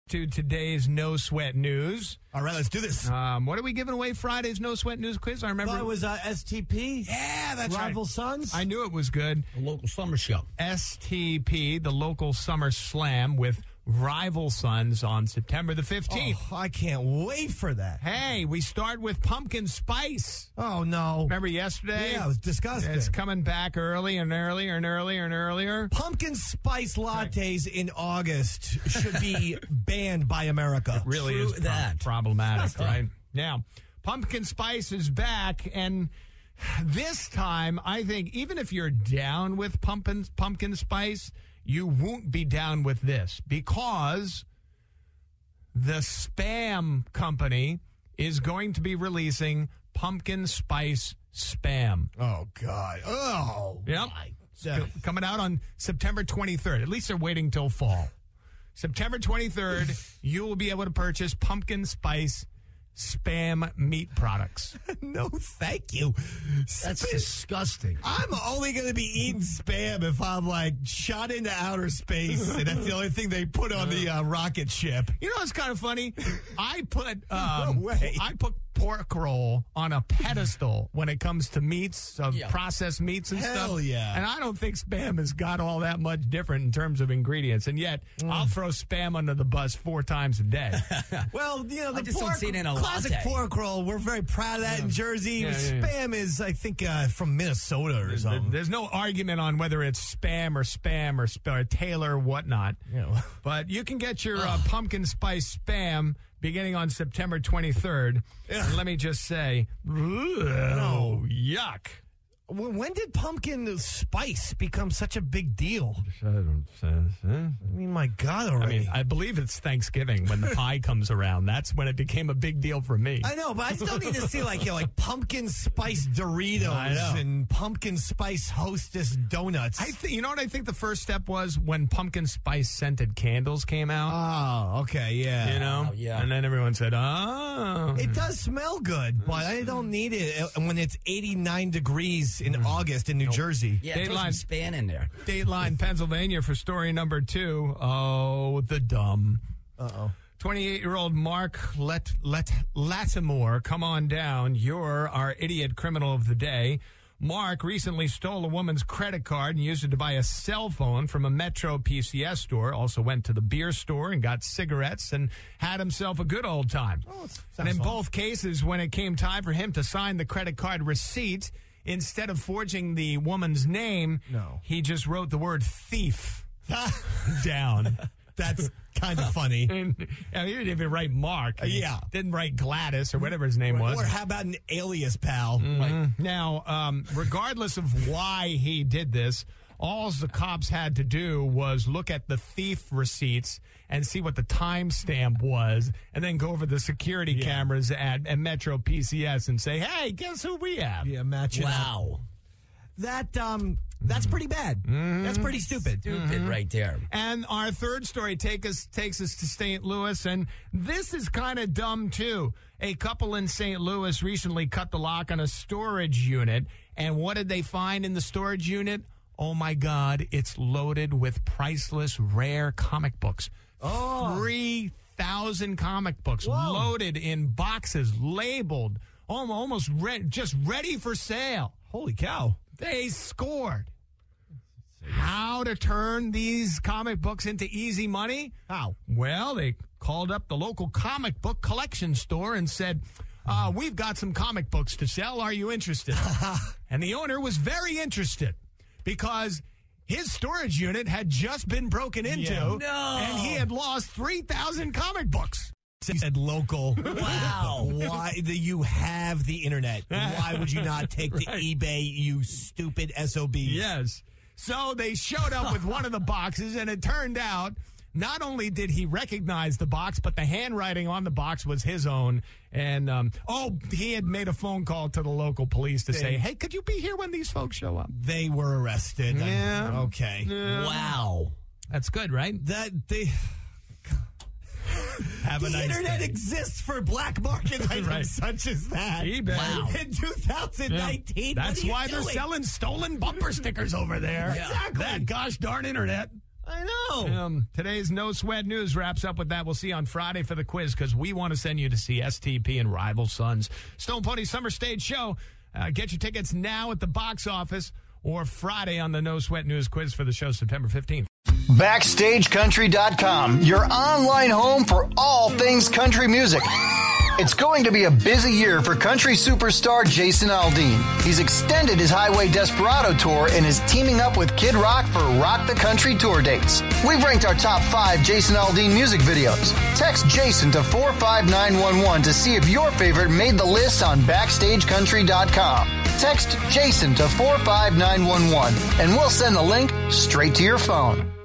to today's No Sweat News. All right, let's do this. What are we giving away Friday's No Sweat News quiz? I remember it was STP. Yeah, that's Rival right. Sons. I knew it was good. The local summer show. STP, the local summer slam with Rival Sons on September the 15th. Oh, I can't wait for that. Hey, we start with pumpkin spice. Oh, no. Remember yesterday? Yeah, it was disgusting. It's coming back early and earlier and earlier and earlier. Pumpkin spice lattes in August should be banned by America. It really True is that. problematic, right? Now, pumpkin spice is back, and this time, I think, even if you're down with pumpkin spice, you won't be down with this, because the Spam company is going to be releasing pumpkin spice Spam. Oh, God. Oh, Yep. my. Coming out on September 23rd. At least they're waiting till fall. September 23rd, you will be able to purchase pumpkin spice Spam meat products. No, thank you. That's disgusting. I'm only going to be eating Spam if I'm, like, shot into outer space, and that's the only thing they put on the rocket ship. You know what's kind of funny? I put No way. I put pork roll on a pedestal when it comes to meats, processed meats and Hell stuff. yeah. And I don't think Spam has got all that much different in terms of ingredients. And yet, I'll throw Spam under the bus 4 times a day. Well, you know, I the just don't see it in a classic latte. pork roll, we're very proud of that in Jersey. Yeah, yeah. Spam is, I think, from Minnesota or something. There's no argument on whether it's Spam or Taylor or whatnot. Yeah. But you can get your pumpkin spice Spam beginning on September 23rd. And let me just say, yuck. When did pumpkin spice become such a big deal? I mean, my God already. I believe it's Thanksgiving when the pie comes around. That's when it became a big deal for me. I know, but I still need to see like pumpkin spice Doritos I know. and pumpkin spice Hostess donuts. You know what I think the first step was when pumpkin spice scented candles came out? Oh, okay, yeah. You know? Oh, yeah. And then everyone said, oh. It does smell good, but I don't need it when it's 89 degrees in August in New Jersey. Yeah, throw some Dateline. Span in there. Dateline, Pennsylvania for story number 2. Oh, the dumb. Uh-oh. 28-year-old Mark Lattimore, come on down. You're our idiot criminal of the day. Mark recently stole a woman's credit card and used it to buy a cell phone from a Metro PCS store. Also went to the beer store and got cigarettes and had himself a good old time. And in both cases, when it came time for him to sign the credit card receipt, instead of forging the woman's name, he just wrote the word thief down. That's kind of funny. And, he didn't even write Mark. He Yeah. didn't write Gladys or whatever his name was. Or how about an alias, pal? Now, regardless of why he did this, all the cops had to do was look at the thief receipts and see what the timestamp was, and then go over the security cameras at Metro PCS and say, hey, guess who we have? Yeah, matching up. Wow. That's pretty bad. That's pretty stupid. Stupid right there. And our third story takes us to St. Louis, and this is kind of dumb, too. A couple in St. Louis recently cut the lock on a storage unit, and what did they find in the storage unit? Oh, my God, it's loaded with priceless, rare comic books. 3,000 comic books loaded in boxes, labeled, almost just ready for sale. Holy cow. They scored. How to turn these comic books into easy money? How? Well, they called up the local comic book collection store and said, we've got some comic books to sell. Are you interested? And the owner was very interested because his storage unit had just been broken into. No. And he had lost 3,000 comic books. Said local. Wow. Why do you have the internet? Why would you not take to Right. eBay, you stupid SOB? Yes. So they showed up with one of the boxes, and it turned out not only did he recognize the box, but the handwriting on the box was his own. And, he had made a phone call to the local police to say, hey, could you be here when these folks show up? They were arrested. Yeah. Okay. Wow. That's good, right? Have a The nice internet day. exists for black market items Right. such as that. eBay. Wow. In 2019. Yeah. That's what are you why they're doing? selling stolen bumper stickers over there. Exactly. That gosh darn internet. I know. Today's No Sweat News wraps up with that. We'll see you on Friday for the quiz because we want to send you to see STP and Rival Sons. Stone Pony Summer Stage Show. Get your tickets now at the box office or Friday on the No Sweat News quiz for the show September 15th. BackstageCountry.com, your online home for all things country music. It's going to be a busy year for country superstar Jason Aldean. He's extended his Highway Desperado tour and is teaming up with Kid Rock for Rock the Country tour dates. We've ranked our top 5 Jason Aldean music videos. Text Jason to 45911 to see if your favorite made the list on BackstageCountry.com. Text Jason to 45911 and we'll send the link straight to your phone.